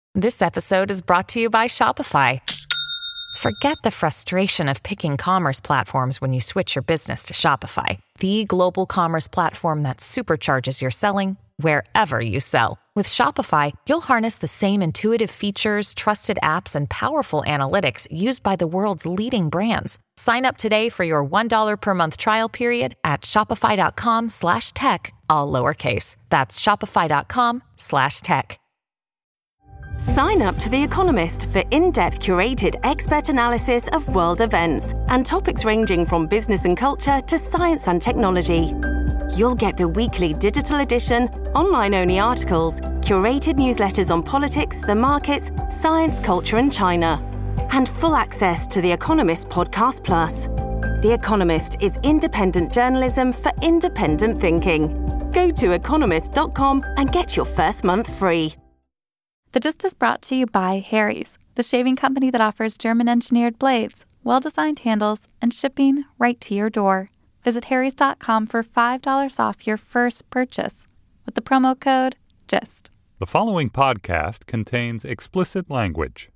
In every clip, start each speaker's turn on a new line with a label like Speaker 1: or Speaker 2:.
Speaker 1: This episode is brought to you by Shopify. Forget the frustration of picking commerce platforms when you switch your business to Shopify, the global commerce platform that supercharges your selling wherever you sell. With Shopify, you'll harness the same intuitive features, trusted apps, and powerful analytics used by the world's leading brands. Sign up today for your $1 per month trial period at shopify.com/tech, all lowercase. That's shopify.com/tech.
Speaker 2: Sign up to The Economist for in-depth curated expert analysis of world events and topics ranging from business and culture to science and technology. You'll get the weekly digital edition, online-only articles, curated newsletters on politics, the markets, science, culture and China, and full access to The Economist Podcast Plus. The Economist is independent journalism for independent thinking. Go to economist.com and get your first month free.
Speaker 3: The Gist is brought to you by Harry's, the shaving company that offers German-engineered blades, well-designed handles, and shipping right to your door. Visit harrys.com for $5 off your first purchase with the promo code GIST.
Speaker 4: The following podcast contains explicit language.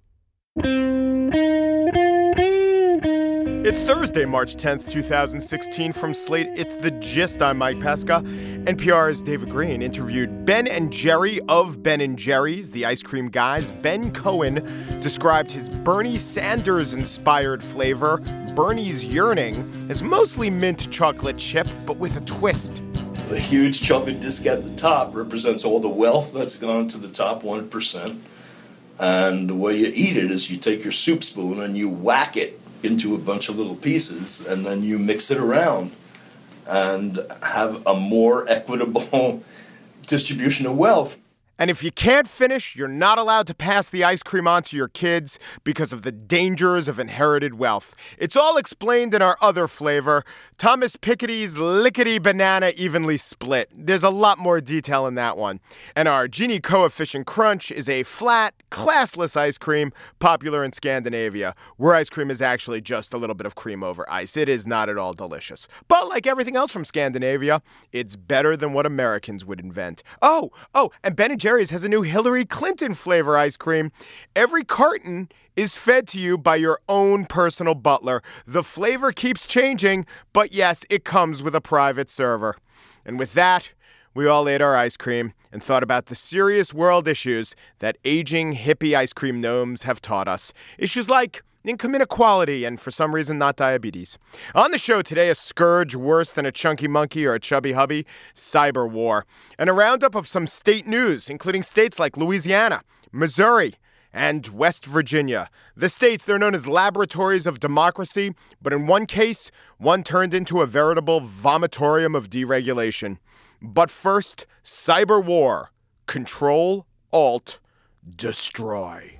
Speaker 5: It's Thursday, March 10th, 2016. From Slate, it's The Gist. I'm Mike Pesca. NPR's David Greene interviewed Ben and Jerry of Ben & Jerry's, the ice cream guys. Ben Cohen described his Bernie Sanders-inspired flavor, Bernie's Yearning, as mostly mint chocolate chip, but with a twist.
Speaker 6: The huge chocolate disc at the top represents all the wealth that's gone to the top 1%. And the way you eat it is you take your soup spoon and you whack it into a bunch of little pieces, and then you mix it around and have a more equitable distribution of wealth.
Speaker 5: And if you can't finish, you're not allowed to pass the ice cream on to your kids because of the dangers of inherited wealth. It's all explained in our other flavor, Thomas Piketty's Lickety Banana Evenly Split. There's a lot more detail in that one. And our Gini Coefficient Crunch is a flat, classless ice cream popular in Scandinavia, where ice cream is actually just a little bit of cream over ice. It is not at all delicious. But like everything else from Scandinavia, it's better than what Americans would invent. Oh, and Ben & Jerry's has a new Hillary Clinton flavor ice cream. Every carton is fed to you by your own personal butler. The flavor keeps changing, but yes, it comes with a private server. And with that, we all ate our ice cream and thought about the serious world issues that aging hippie ice cream gnomes have taught us. Issues like income inequality and, for some reason, not diabetes. On the show today, a scourge worse than a chunky monkey or a chubby hubby, cyber war. And a roundup of some state news, including states like Louisiana, Missouri, and West Virginia. The states, they're known as laboratories of democracy, but in one case, one turned into a veritable vomitorium of deregulation. But first, cyber war. Control, Alt, destroy.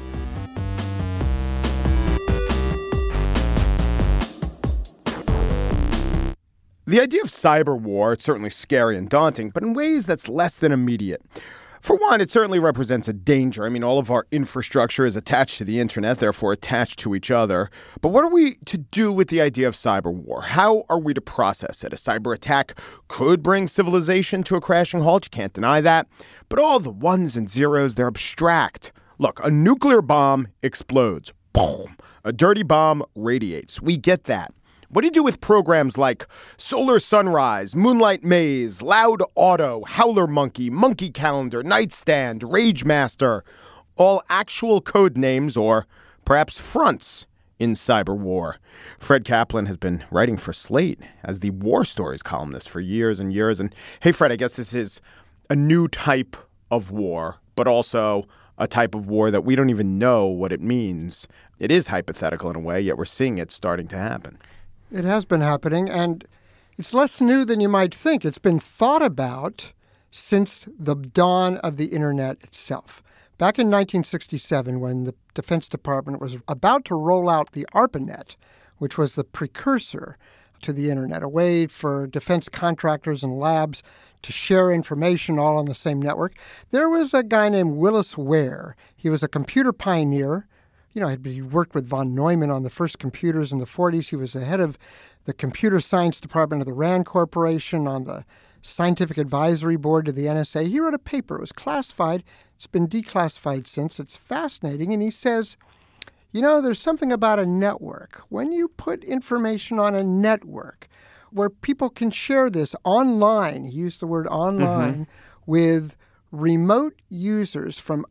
Speaker 5: The idea of cyber war, it's certainly scary and daunting, but in ways that's less than immediate. For one, it certainly represents a danger. I mean, all of our infrastructure is attached to the internet, therefore attached to each other. But what are we to do with the idea of cyber war? How are we to process it? A cyber attack could bring civilization to a crashing halt. You can't deny that. But all the ones and zeros, they're abstract. Look, a nuclear bomb explodes. Boom. A dirty bomb radiates. We get that. What do you do with programs like Solar Sunrise, Moonlight Maze, Loud Auto, Howler Monkey, Monkey Calendar, Nightstand, Rage Master? All actual code names or perhaps fronts in cyber war. Fred Kaplan has been writing for Slate as the war stories columnist for years and years. And hey, Fred, I guess this is a new type of war, but also a type of war that we don't even know what it means. It is hypothetical in a way, yet we're seeing it starting to happen.
Speaker 7: It has been happening, and it's less new than you might think. It's been thought about since the dawn of the internet itself. Back in 1967, when the Defense Department was about to roll out the ARPANET, which was the precursor to the internet, a way for defense contractors and labs to share information all on the same network, there was a guy named Willis Ware. He was a computer pioneer. You know, he worked with von Neumann on the first computers in the 40s. He was the head of the computer science department of the RAND Corporation on the scientific advisory board to the NSA. He wrote a paper. It was classified. It's been declassified since. It's fascinating. And he says, there's something about a network. When you put information on a network where people can share this online, he used the word online, with remote users from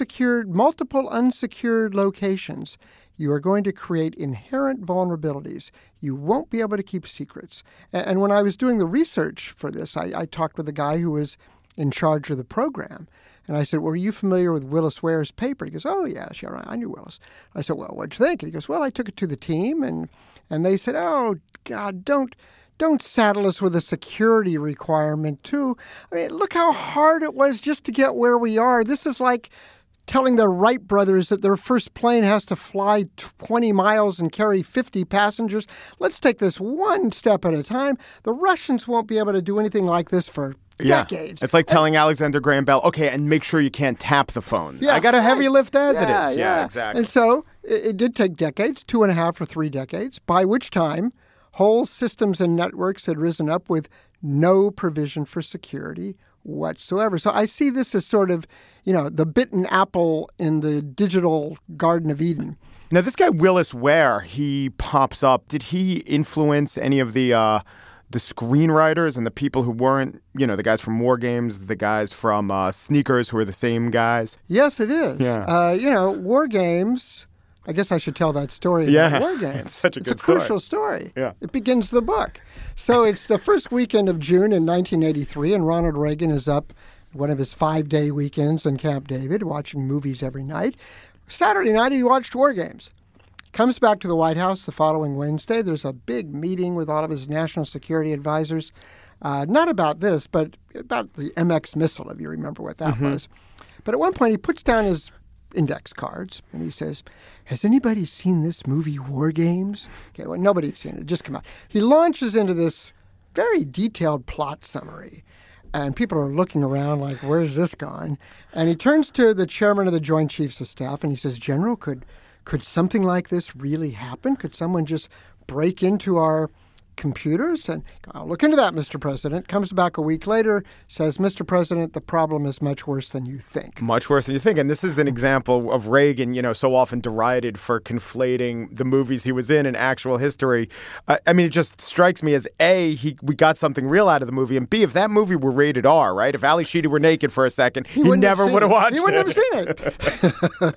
Speaker 7: multiple unsecured locations, you are going to create inherent vulnerabilities. You won't be able to keep secrets. And when I was doing the research for this, I talked with a guy who was in charge of the program. And I said, well, are you familiar with Willis Ware's paper? He goes, oh, yeah, sure, I knew Willis. I said, well, what'd you think? And he goes, well, I took it to the team, and they said, oh, God, don't saddle us with a security requirement, too. I mean, look how hard it was just to get where we are. This is like telling the Wright brothers that their first plane has to fly 20 miles and carry 50 passengers. Let's take this one step at a time. The Russians won't be able to do anything like this for decades.
Speaker 5: It's like telling Alexander Graham Bell, okay, and make sure you can't tap the phone. I got a heavy lift as it is. Yeah, exactly.
Speaker 7: And so it did take decades, 2.5 or 3 decades, by which time whole systems and networks had risen up with no provision for security whatsoever. So I see this as sort of, the bitten apple in the digital Garden of Eden.
Speaker 5: Now, this guy Willis Ware, he pops up. Did he influence any of the screenwriters and the people who weren't, the guys from War Games, the guys from Sneakers, who are the same guys?
Speaker 7: Yes, it is.
Speaker 5: Yeah.
Speaker 7: War Games, I guess I should tell that story about War Games.
Speaker 5: It's such a good
Speaker 7: story. It's a crucial story.
Speaker 5: Yeah.
Speaker 7: It begins the book. So it's the first weekend of June in 1983, and Ronald Reagan is up one of his 5-day weekends in Camp David, watching movies every night. Saturday night, he watched War Games. Comes back to the White House the following Wednesday. There's a big meeting with all of his national security advisors. Not about this, but about the MX missile, if you remember what that was. But at one point, he puts down his index cards, and he says, has anybody seen this movie War Games? Okay, well, nobody's seen it. It just come out. He launches into this very detailed plot summary, and people are looking around like, where's this gone? And he turns to the chairman of the Joint Chiefs of Staff, and he says, General, could something like this really happen? Could someone just break into our computers? And I'll look into that, Mr. President. Comes back a week later, says, Mr. President, the problem is much worse than you think.
Speaker 5: Much worse than you think. And this is an example of Reagan, so often derided for conflating the movies he was in and actual history. I mean, it just strikes me as A, we got something real out of the movie, and B, if that movie were rated R, right? If Ali Sheedy were naked for a second, he never would have watched it.
Speaker 7: He wouldn't have seen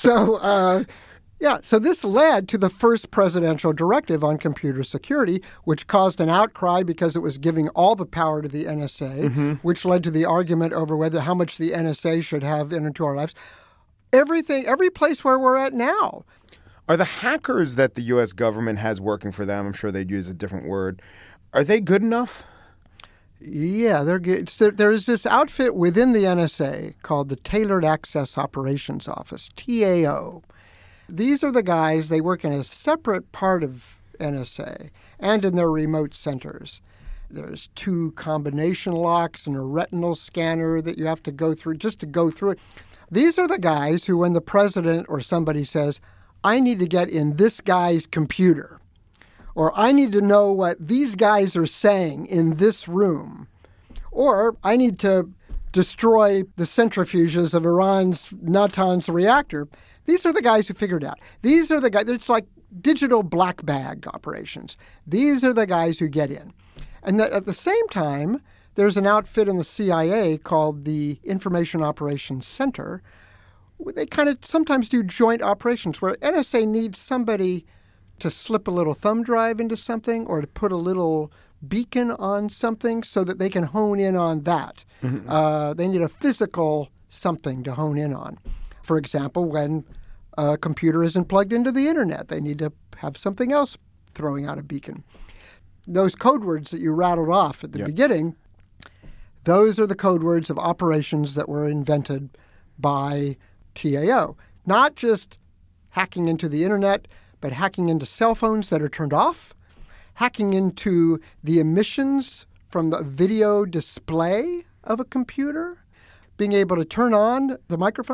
Speaker 7: it. So this led to the first presidential directive on computer security, which caused an outcry because it was giving all the power to the NSA, which led to the argument over how much the NSA should have into our lives. Every place where we're at now.
Speaker 5: Are the hackers that the U.S. government has working for them, I'm sure they'd use a different word, are they good enough?
Speaker 7: Yeah, they're good. There is this outfit within the NSA called the Tailored Access Operations Office, TAO. These are the guys, they work in a separate part of NSA and in their remote centers. There's 2 combination locks and a retinal scanner that you have to go through just to go through it. These are the guys who, when the president or somebody says, I need to get in this guy's computer, or I need to know what these guys are saying in this room, or I need to destroy the centrifuges of Iran's Natanz reactor. These are the guys who figured it out. These are the guys, it's like digital black bag operations. These are the guys who get in. And that at the same time, there's an outfit in the CIA called the Information Operations Center. They kind of sometimes do joint operations where NSA needs somebody to slip a little thumb drive into something or to put a little beacon on something so that they can hone in on that. They need a physical something to hone in on. For example, when a computer isn't plugged into the internet, they need to have something else throwing out a beacon. Those code words that you rattled off at the beginning, those are the code words of operations that were invented by TAO. Not just hacking into the internet, but hacking into cell phones that are turned off, hacking into the emissions from the video display of a computer, being able to turn on the microphone.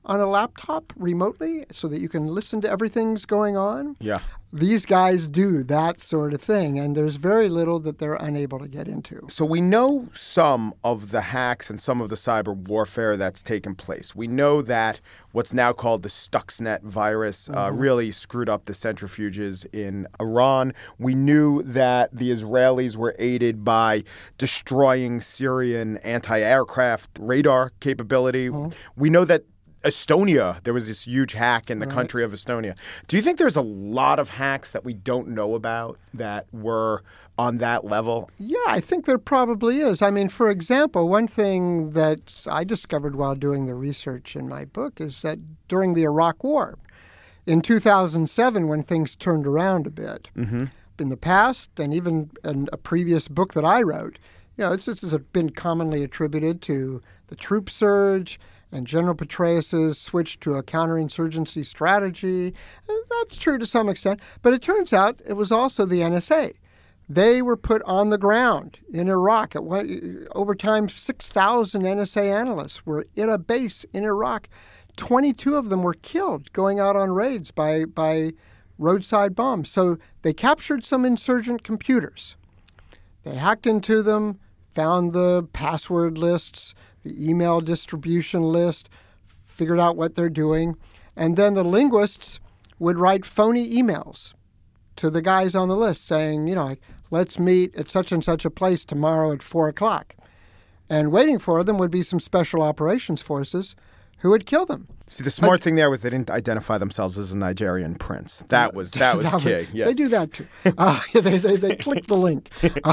Speaker 7: on a laptop remotely so that you can listen to everything's going on?
Speaker 5: Yeah.
Speaker 7: These guys do that sort of thing, and there's very little that they're unable to get into.
Speaker 5: So we know some of the hacks and some of the cyber warfare that's taken place. We know that what's now called the Stuxnet virus really screwed up the centrifuges in Iran. We knew that the Israelis were aided by destroying Syrian anti-aircraft radar capability. We know that Estonia, there was this huge hack in the country of Estonia. Do you think there's a lot of hacks that we don't know about that were on that level?
Speaker 7: Yeah, I think there probably is. I mean, for example, one thing that I discovered while doing the research in my book is that during the Iraq War, in 2007, when things turned around a bit, in the past, and even in a previous book that I wrote, this has been commonly attributed to the troop surge and General Petraeus' switch to a counterinsurgency strategy. That's true to some extent, but it turns out it was also the NSA. They were put on the ground in Iraq. Over time, 6,000 NSA analysts were in a base in Iraq. 22 of them were killed going out on raids by roadside bombs. So they captured some insurgent computers. They hacked into them, found the password lists, the email distribution list, figured out what they're doing. And then the linguists would write phony emails to the guys on the list saying, let's meet at such and such a place tomorrow at 4 o'clock. And waiting for them would be some special operations forces who would kill them.
Speaker 5: See, the smart thing there was they didn't identify themselves as a Nigerian prince. That was key. Yeah.
Speaker 7: They do that too. They click the link.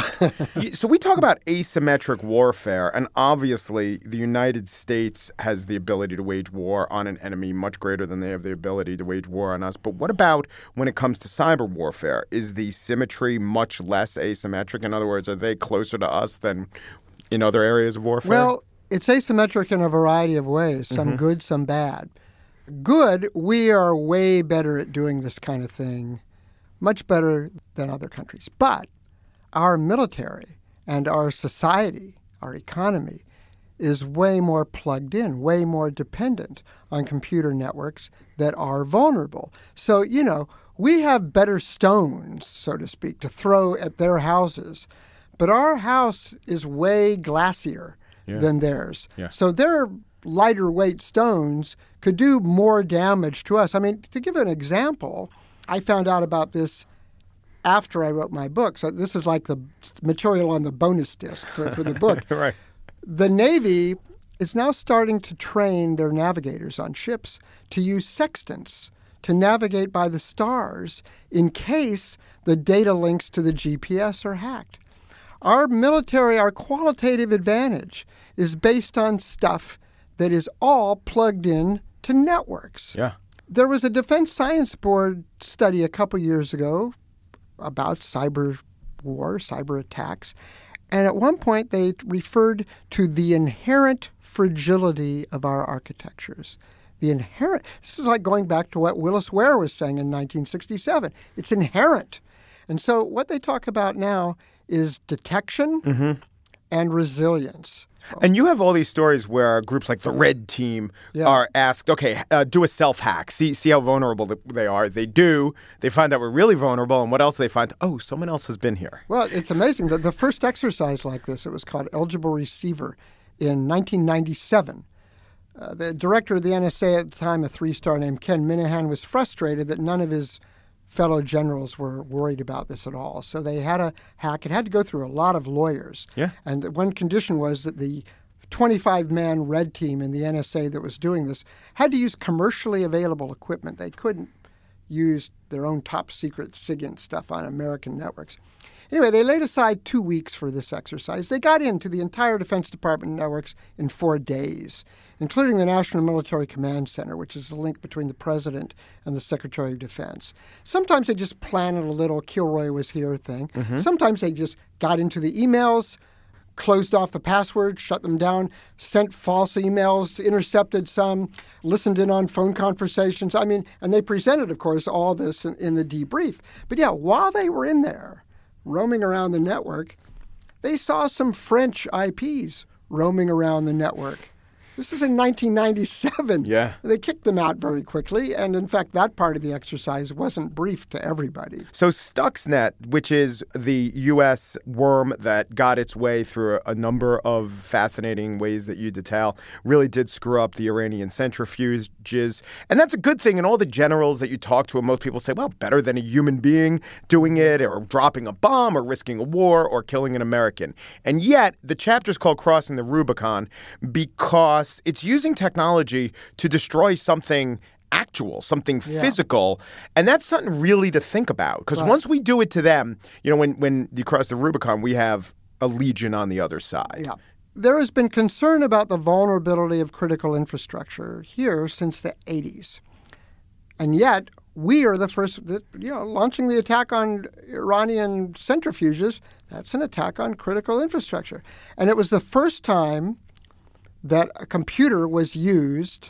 Speaker 5: So we talk about asymmetric warfare, and obviously the United States has the ability to wage war on an enemy much greater than they have the ability to wage war on us. But what about when it comes to cyber warfare? Is the symmetry much less asymmetric? In other words, are they closer to us than in other areas of warfare?
Speaker 7: Well, it's asymmetric in a variety of ways, some good, some bad. Good, we are way better at doing this kind of thing, much better than other countries. But our military and our society, our economy, is way more plugged in, way more dependent on computer networks that are vulnerable. So, we have better stones, so to speak, to throw at their houses. But our house is way glassier than theirs. Yeah. So their lighter weight stones could do more damage to us. I mean, to give an example, I found out about this after I wrote my book. So this is like the material on the bonus disc for the book.
Speaker 5: Right.
Speaker 7: The Navy is now starting to train their navigators on ships to use sextants to navigate by the stars in case the data links to the GPS are hacked. Our military, our qualitative advantage is based on stuff that is all plugged in to networks.
Speaker 5: Yeah.
Speaker 7: There was a Defense Science Board study a couple years ago about cyber war, cyber attacks. And at one point, they referred to the inherent fragility of our architectures. This is like going back to what Willis Ware was saying in 1967. It's inherent. And so what they talk about now is detection and resilience.
Speaker 5: And you have all these stories where groups like the Red Team are asked, okay, do a self-hack. See how vulnerable they are. They do. They find that we're really vulnerable. And what else do they find? Oh, someone else has been here.
Speaker 7: Well, it's amazing. The first exercise like this, it was called Eligible Receiver in 1997. The director of the NSA at the time, a three-star named Ken Minahan, was frustrated that none of his fellow generals were worried about this at all. So they had a hack. It had to go through a lot of lawyers. Yeah. And one condition was that the 25-man Red Team in the NSA that was doing this had to use commercially available equipment. They couldn't use their own top-secret SIGINT stuff on American networks. Anyway, they laid aside 2 weeks for this exercise. They got into the entire Defense Department networks in 4 days, including the National Military Command Center, which is the link between the President and the Secretary of Defense. Sometimes they just planted a little Kilroy was here thing. Sometimes they just got into the emails, closed off the password, shut them down, sent false emails, intercepted some, listened in on phone conversations. I mean, and they presented, of course, all this in the debrief. But yeah, while they were in there, roaming around the network, they saw some French IPs roaming around the network. This is in 1997.
Speaker 5: Yeah.
Speaker 7: They kicked them out very quickly, and in fact, that part of the exercise wasn't briefed to everybody.
Speaker 5: So Stuxnet, which is the U.S. worm that got its way through a number of fascinating ways that you detail, really did screw up the Iranian centrifuges. And that's a good thing. And all the generals that you talk to, and most people say, well, better than a human being doing it or dropping a bomb or risking a war or killing an American. And yet, the chapter's called Crossing the Rubicon because it's using technology to destroy something actual, something physical. And that's something really to think about. Because once we do it to them, when you cross the Rubicon, we have a legion on the other side.
Speaker 7: Yeah. There has been concern about the vulnerability of critical infrastructure here since the 80s. And yet, we are the first, launching the attack on Iranian centrifuges. That's an attack on critical infrastructure. And it was the first time that a computer was used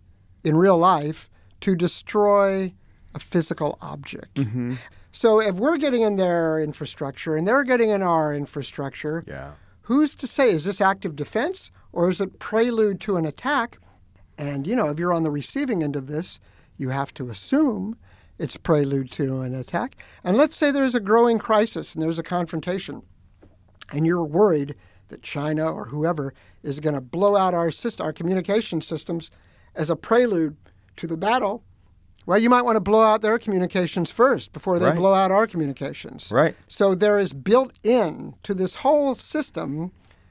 Speaker 7: in real life to destroy a physical object. Mm-hmm. So if we're getting in their infrastructure and they're getting in our infrastructure, who's to say, is this active defense or is it prelude to an attack? And, if you're on the receiving end of this, you have to assume it's prelude to an attack. And let's say there's a growing crisis and there's a confrontation, and you're worried that China or whoever is going to blow out our communication systems as a prelude to the battle. Well, you might want to blow out their communications first before they blow out our communications.
Speaker 5: Right.
Speaker 7: So there is built in to this whole system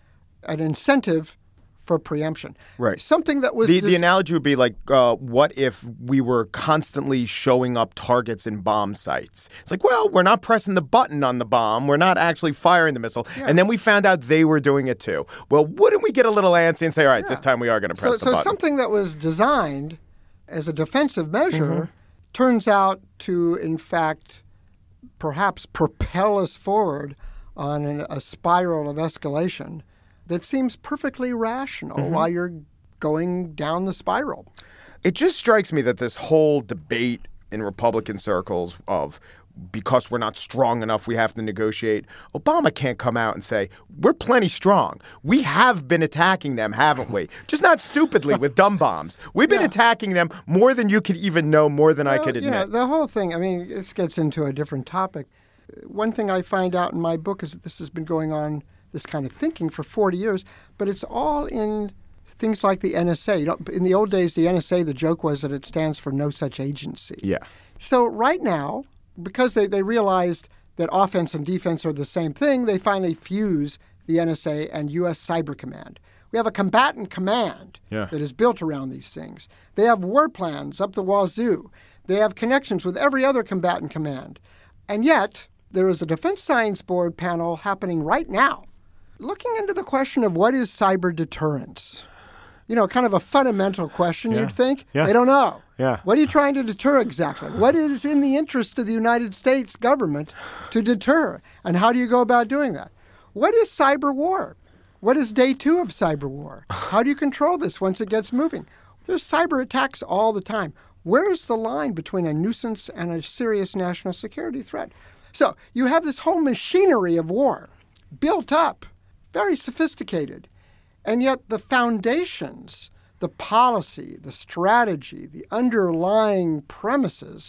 Speaker 7: an incentive for preemption.
Speaker 5: Right.
Speaker 7: Something that was...
Speaker 5: The analogy would be like, what if we were constantly showing up targets in bomb sites? It's like, well, we're not pressing the button on the bomb. We're not actually firing the missile. Yeah. And then we found out they were doing it too. Well, wouldn't we get a little antsy and say, all right, this time we are going to press the button?
Speaker 7: So something that was designed as a defensive measure turns out to, in fact, perhaps propel us forward on a spiral of escalation that seems perfectly rational while you're going down the spiral.
Speaker 5: It just strikes me that this whole debate in Republican circles of because we're not strong enough, we have to negotiate. Obama can't come out and say, we're plenty strong. We have been attacking them, haven't we? Just not stupidly with dumb bombs. We've been attacking them more than you could even know, more than I could admit.
Speaker 7: The whole thing, this gets into a different topic. One thing I find out in my book is that this has been going on, this kind of thinking, for 40 years, but it's all in things like the NSA. In the old days, the NSA, the joke was that it stands for no such agency.
Speaker 5: Yeah.
Speaker 7: So right now, because they realized that offense and defense are the same thing, they finally fuse the NSA and U.S. Cyber Command. We have a combatant command that is built around these things. They have war plans up the wazoo. They have connections with every other combatant command. And yet, there is a Defense Science Board panel happening right now looking into the question of what is cyber deterrence. Kind of a fundamental question, you'd think. Yeah. They don't know.
Speaker 5: Yeah.
Speaker 7: What are you trying to deter exactly? What is in the interest of the United States government to deter? And how do you go about doing that? What is cyber war? What is day 2 of cyber war? How do you control this once it gets moving? There's cyber attacks all the time. Where is the line between a nuisance and a serious national security threat? So you have this whole machinery of war built up, very sophisticated. And yet the foundations, the policy, the strategy, the underlying premises,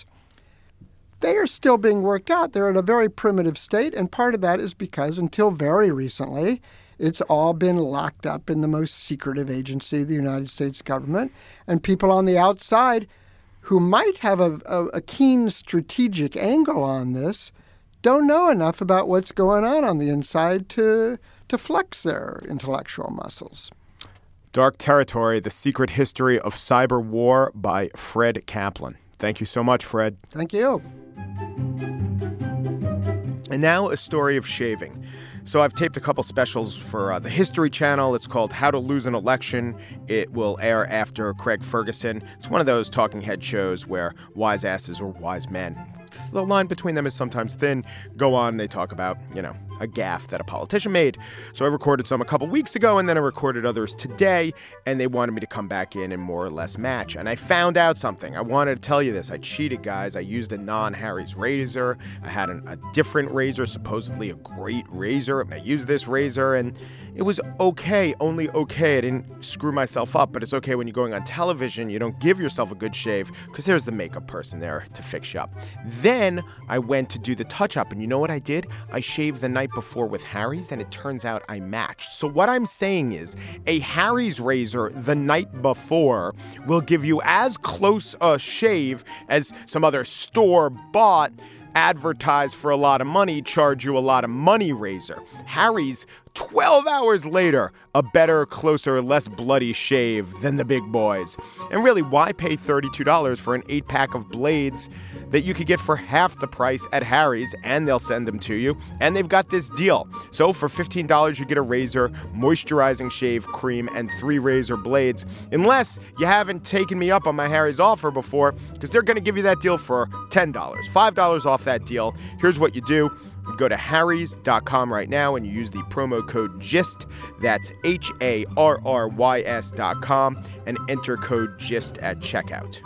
Speaker 7: they are still being worked out. They're at a very primitive state, and part of that is because until very recently, it's all been locked up in the most secretive agency of the United States government, and people on the outside who might have a keen strategic angle on this don't know enough about what's going on the inside to flex their intellectual muscles.
Speaker 5: Dark Territory, The Secret History of Cyber War by Fred Kaplan. Thank you so much, Fred.
Speaker 7: Thank you.
Speaker 5: And now a story of shaving. So I've taped a couple specials for the History Channel. It's called How to Lose an Election. It will air after Craig Ferguson. It's one of those talking head shows where wise asses or wise men, the line between them is sometimes thin, go on. They talk about, a gaffe that a politician made. So I recorded some a couple weeks ago, and then I recorded others today, and they wanted me to come back in and more or less match. And I found out something. I wanted to tell you this. I cheated, guys. I used a non-Harry's razor. I had a different razor, supposedly a great razor. And I used this razor, and it was okay, only okay. I didn't screw myself up, but it's okay when you're going on television. You don't give yourself a good shave because there's the makeup person there to fix you up. Then I went to do the touch-up, and you know what I did? I shaved the night before with Harry's, and it turns out I matched. So what I'm saying is a Harry's razor the night before will give you as close a shave as some other store-bought, advertised for a lot of money, charge you a lot of money razor. Harry's, 12 hours later, a better, closer, less bloody shave than the big boys. And really, why pay $32 for an 8-pack of blades that you could get for half the price at Harry's, and they'll send them to you, and they've got this deal. So for $15, you get a razor, moisturizing shave cream, and 3 razor blades, unless you haven't taken me up on my Harry's offer before, because they're going to give you that deal for $10, $5 off that deal. Here's what you do. You go to harrys.com right now and you use the promo code GIST, that's HARRYS.com, and enter code GIST at checkout.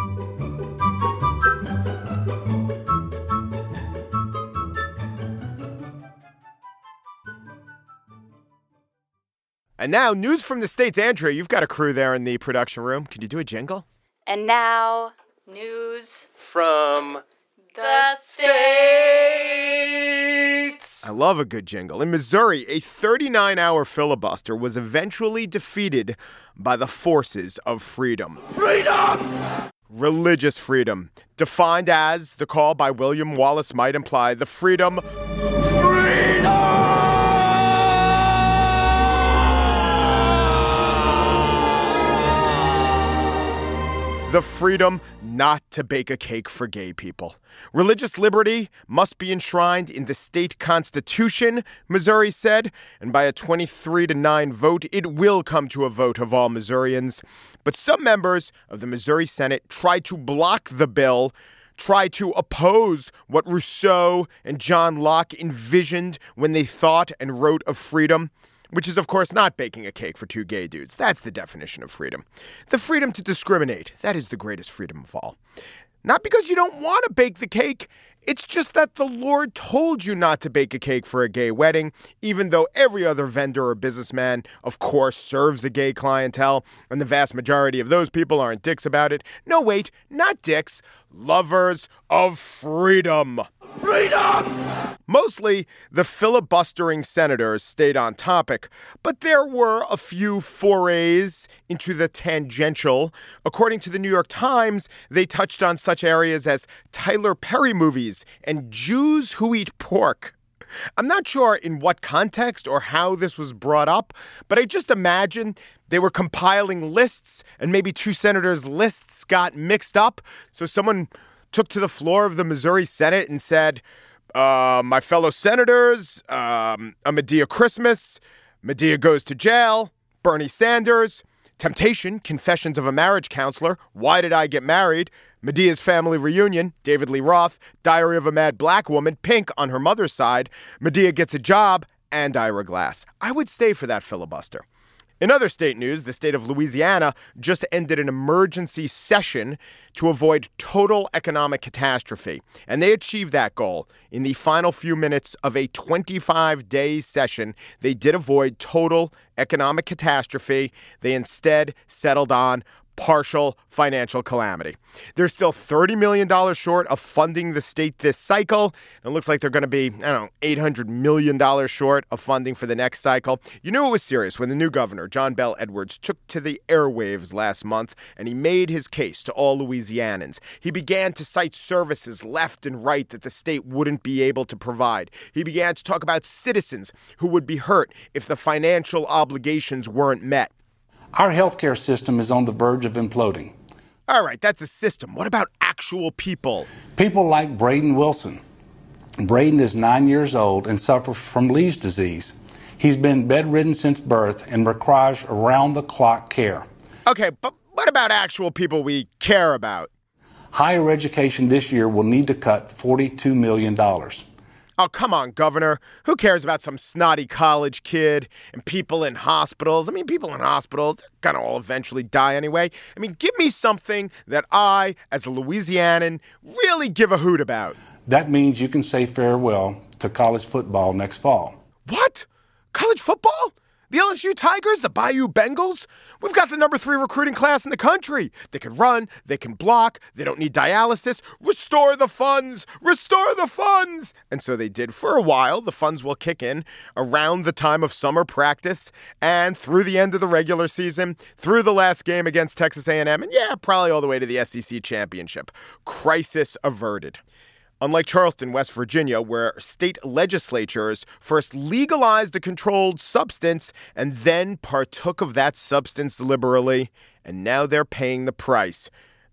Speaker 5: And now, news from the States. Andrea, you've got a crew there in the production room. Can you do a jingle?
Speaker 8: And now, news
Speaker 5: From
Speaker 8: the States.
Speaker 5: I love a good jingle. In Missouri, a 39-hour filibuster was eventually defeated by the forces of freedom. Freedom! Religious freedom, defined as, the call by William Wallace might imply, the freedom... The freedom not to bake a cake for gay people. Religious liberty must be enshrined in the state constitution, Missouri said, and by a 23-9 vote, it will come to a vote of all Missourians. But some members of the Missouri Senate tried to block the bill, tried to oppose what Rousseau and John Locke envisioned when they thought and wrote of freedom. Which is, of course, not baking a cake for 2 gay dudes. That's the definition of freedom. The freedom to discriminate. That is the greatest freedom of all. Not because you don't want to bake the cake. It's just that the Lord told you not to bake a cake for a gay wedding, even though every other vendor or businessman, of course, serves a gay clientele, and the vast majority of those people aren't dicks about it. No, wait, not dicks. Lovers of freedom. Freedom! Mostly, the filibustering senators stayed on topic, but there were a few forays into the tangential. According to the New York Times, they touched on such areas as Tyler Perry movies and Jews who eat pork. I'm not sure in what context or how this was brought up, but I just imagine they were compiling lists and maybe 2 senators' lists got mixed up. So someone took to the floor of the Missouri Senate and said, my fellow senators, a Medea Christmas, Medea goes to jail, Bernie Sanders, Temptation, Confessions of a Marriage Counselor, Why Did I Get Married, Medea's Family Reunion, David Lee Roth, Diary of a Mad Black Woman, Pink on her mother's side, Medea Gets a Job, and Ira Glass. I would stay for that filibuster. In other state news, the state of Louisiana just ended an emergency session to avoid total economic catastrophe. And they achieved that goal. In the final few minutes of a 25-day session, they did avoid total economic catastrophe. They instead settled on partial financial calamity. They're still $30 million short of funding the state this cycle. It looks like they're going to be, $800 million short of funding for the next cycle. You knew it was serious when the new governor, John Bel Edwards, took to the airwaves last month and he made his case to all Louisianans. He began to cite services left and right that the state wouldn't be able to provide. He began to talk about citizens who would be hurt if the financial obligations weren't met.
Speaker 9: Our healthcare system is on the verge of imploding.
Speaker 5: All right, that's a system. What about actual people?
Speaker 9: People like Braden Wilson. Braden is 9 years old and suffers from Leigh disease. He's been bedridden since birth and requires around-the-clock care.
Speaker 5: Okay, but what about actual people we care about?
Speaker 9: Higher education this year will need to cut $42 million.
Speaker 5: Oh, come on, Governor. Who cares about some snotty college kid and people in hospitals? I mean, people in hospitals, they're going to all eventually die anyway. I mean, give me something that I, as a Louisianan, really give a hoot about.
Speaker 9: That means you can say farewell to college football next fall.
Speaker 5: What? College football? The LSU Tigers? The Bayou Bengals? We've got the #3 recruiting class in the country. They can run. They can block. They don't need dialysis. Restore the funds. Restore the funds. And so they did for a while. The funds will kick in around the time of summer practice and through the end of the regular season, through the last game against Texas A&M, and probably all the way to the SEC championship. Crisis averted. Unlike Charleston, West Virginia, where state legislatures first legalized a controlled substance and then partook of that substance liberally, and now they're paying the price.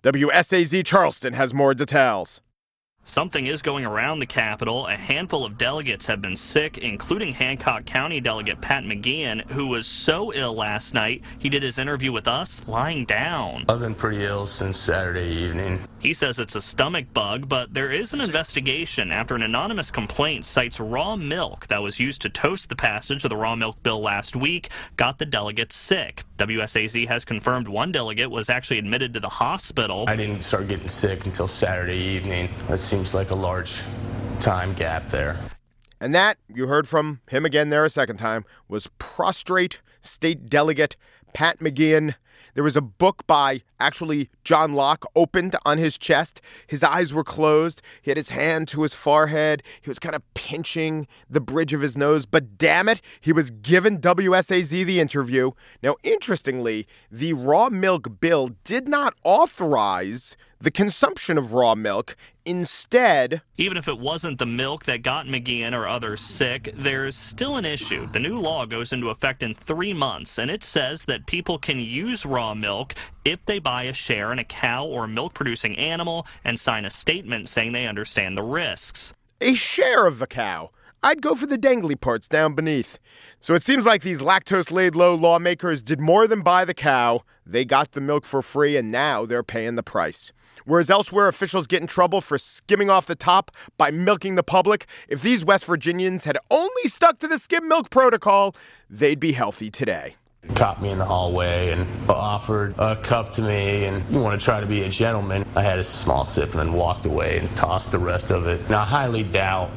Speaker 5: WSAZ Charleston has more details.
Speaker 10: Something is going around the Capitol. A handful of delegates have been sick, including Hancock County Delegate Pat McGeehan, who was so ill last night, he did his interview with us lying down.
Speaker 11: I've been pretty ill since Saturday evening.
Speaker 10: He says it's a stomach bug, but there is an investigation after an anonymous complaint cites raw milk that was used to toast the passage of the raw milk bill last week got the delegates sick. WSAZ has confirmed one delegate was actually admitted to the hospital.
Speaker 11: I didn't start getting sick until Saturday evening. That seems like a large time gap there.
Speaker 5: And that, you heard from him again there a second time, was prostrate state delegate Pat McGeehan. There was a book by, actually, John Locke opened on his chest. His eyes were closed. He had his hand to his forehead. He was kind of pinching the bridge of his nose. But damn it, he was given WSAZ the interview. Now, interestingly, the raw milk bill did not authorize the consumption of raw milk. Instead,
Speaker 10: even if it wasn't the milk that got McGeehan or others sick, there's still an issue. The new law goes into effect in 3 months, and it says that people can use raw milk if they buy a share in a cow or milk-producing animal and sign a statement saying they understand the risks.
Speaker 5: A share of the cow. I'd go for the dangly parts down beneath. So it seems like these lactose-laid-low lawmakers did more than buy the cow. They got the milk for free, and now they're paying the price. Whereas elsewhere, officials get in trouble for skimming off the top by milking the public. If these West Virginians had only stuck to the skim milk protocol, they'd be healthy today.
Speaker 11: Caught me in the hallway and offered a cup to me, and you want to try to be a gentleman. I had a small sip and then walked away and tossed the rest of it. Now, I highly doubt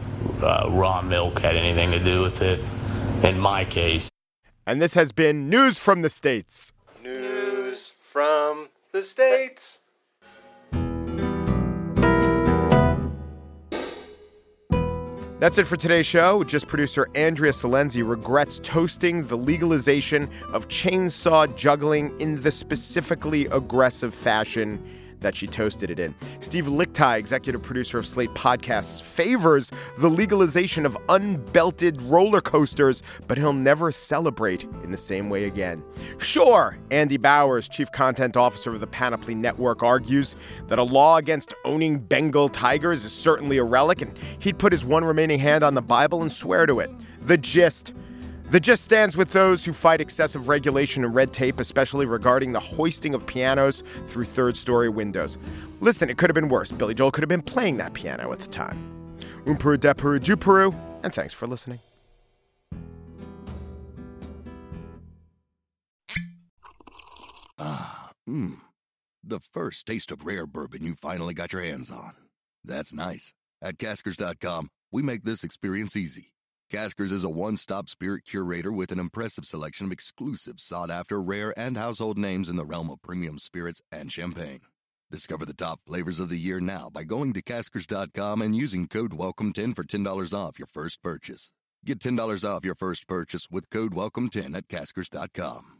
Speaker 11: raw milk had anything to do with it in my case.
Speaker 5: And this has been News from the States.
Speaker 12: News from the States.
Speaker 5: That's it for today's show. Just producer Andrea Salenzi regrets toasting the legalization of chainsaw juggling in the specifically aggressive fashion that she toasted it in. Steve Lickteig, executive producer of Slate Podcasts, favors the legalization of unbelted roller coasters, but he'll never celebrate in the same way again. Sure, Andy Bowers, chief content officer of the Panoply Network, argues that a law against owning Bengal tigers is certainly a relic, and he'd put his one remaining hand on the Bible and swear to it. The gist stands with those who fight excessive regulation and red tape, especially regarding the hoisting of pianos through third-story windows. Listen, it could have been worse. Billy Joel could have been playing that piano at the time. Peru, de Peru, du Peru, and thanks for listening.
Speaker 13: The first taste of rare bourbon you finally got your hands on. That's nice. At Caskers.com, we make this experience easy. Caskers is a one-stop spirit curator with an impressive selection of exclusive, sought-after, rare, and household names in the realm of premium spirits and champagne. Discover the top flavors of the year now by going to Caskers.com and using code WELCOME10 for $10 off your first purchase. Get $10 off your first purchase with code WELCOME10 at Caskers.com.